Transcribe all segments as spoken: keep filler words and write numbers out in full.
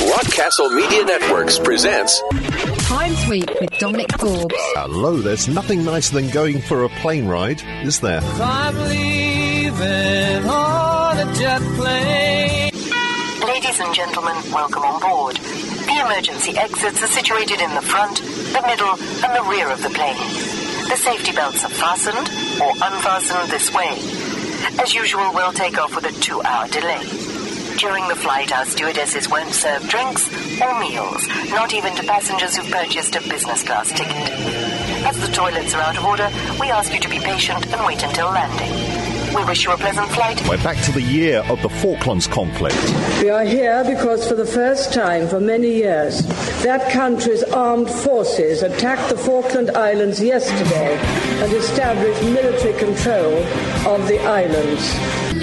Rockcastle Media Networks presents Time Sweep with Dominic Forbes. Hello, there's nothing nicer than going for a plane ride, is there? I'm leaving on a jet plane. Ladies and gentlemen, welcome on board. The emergency exits are situated in the front, the middle, and the rear of the plane. The safety belts are fastened or unfastened this way. As usual, we'll take off with a two-hour delay. During the flight, our stewardesses won't serve drinks or meals, not even to passengers who've purchased a business class ticket. As the toilets are out of order, we ask you to be patient and wait until landing. We wish you a pleasant flight. We're back to the year of the Falklands conflict. We are here because for the first time for many years, that country's armed forces attacked the Falkland Islands yesterday and established military control of the islands.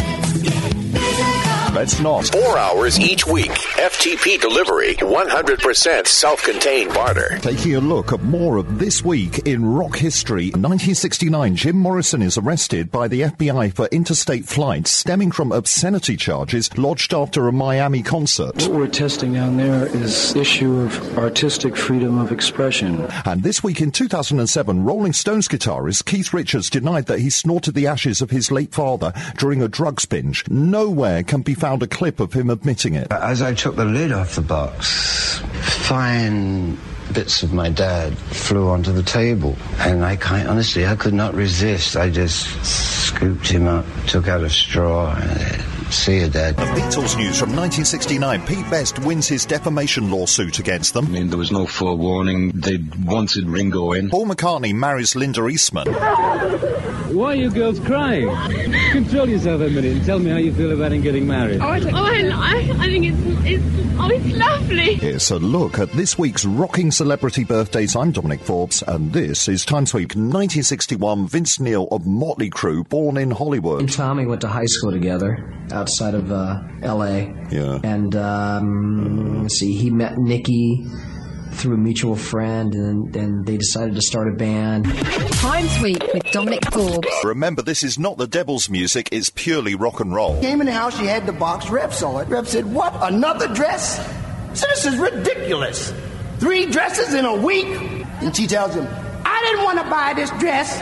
Let's not. Four hours each week. F T P delivery. one hundred percent self-contained barter. Taking a look at more of this week in rock history. nineteen sixty-nine, Jim Morrison is arrested by the F B I for interstate flights stemming from obscenity charges lodged after a Miami concert. What we're testing down there is issue of artistic freedom of expression. And this week in two thousand seven, Rolling Stones guitarist Keith Richards denied that he snorted the ashes of his late father during a drugs binge. Nowhere can be found a clip of him admitting it. As I took the lid off the box, fine bits of my dad flew onto the table, and I kind honestly I could not resist. I just scooped him up, took out a straw, and see you, Dad. The Beatles news from nineteen sixty-nine. Pete Best wins his defamation lawsuit against them. I mean, there was no forewarning. They wanted Ringo in. Paul McCartney marries Linda Eastman. Why are you girls crying? Control yourself a minute and tell me how you feel about him getting married. Oh, I, don't, oh, I, I think it's, it's, oh, it's lovely. It's a look at this week's rocking celebrity birthdays. I'm Dominic Forbes, and this is Time Sweep. nineteen sixty-one, Vince Neil of Motley Crue, born in Hollywood. And Tommy went to high school together outside of uh, L A Yeah. And, um, let's see, he met Nikki through a mutual friend, and then they decided to start a band. Time Sweep with Dominic Forbes. Remember, this is not the devil's music, it's purely rock and roll. Came in the house, she had the box, Rep saw it. Rep said, "What, another dress? So this is ridiculous. Three dresses in a week?" And she tells him, "I didn't want to buy this dress.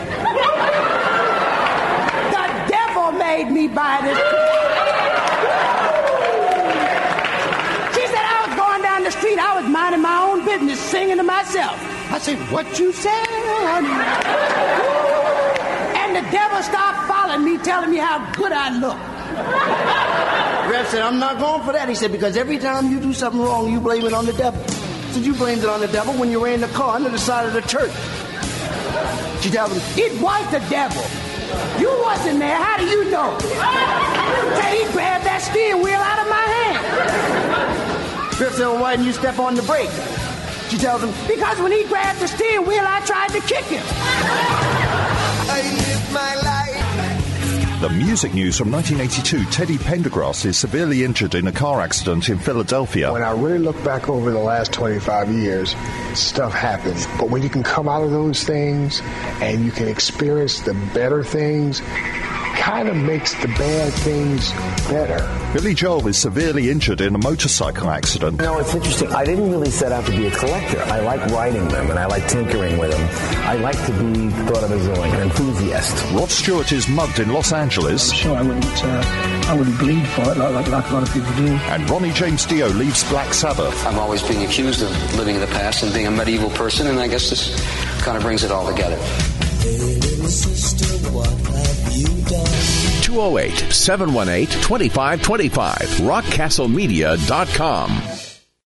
The devil made me buy this dress." She said, "I was going down the street, I was minding my own business, singing to myself." I said, "What you said, honey?" And the devil started following me, telling me how good I look. Rev said, "I'm not going for that." He said, "Because every time you do something wrong, you blame it on the devil." I said, "You blamed it on the devil when you ran the car under the side of the church." She tells him, "It was the devil. You wasn't there. How do you know?" Said, "He grabbed that steering wheel out of my hand." Rev said, "Well, why didn't you step on the brake?" She tells him, "Because when he grabbed the steering wheel, I tried to kick him." I live my life. The music news from nineteen eighty-two. Teddy Pendergrass is severely injured in a car accident in Philadelphia. When I really look back over the last twenty-five years, stuff happens. But when you can come out of those things and you can experience the better things, kind of makes the bad things better. Billy Joel is severely injured in a motorcycle accident. You know, it's interesting. I didn't really set out to be a collector. I like writing them, and I like tinkering with them. I like to be thought of as like an enthusiast. Rod Stewart is mugged in Los Angeles. I'm sure I wouldn't, uh, I wouldn't bleed for it like, like, like a lot of people do. And Ronnie James Dio leaves Black Sabbath. I'm always being accused of living in the past and being a medieval person, and I guess this kind of brings it all together. Hey, little sister, what have you done? two oh eight, seven one eight, two five two five. rock castle media dot com.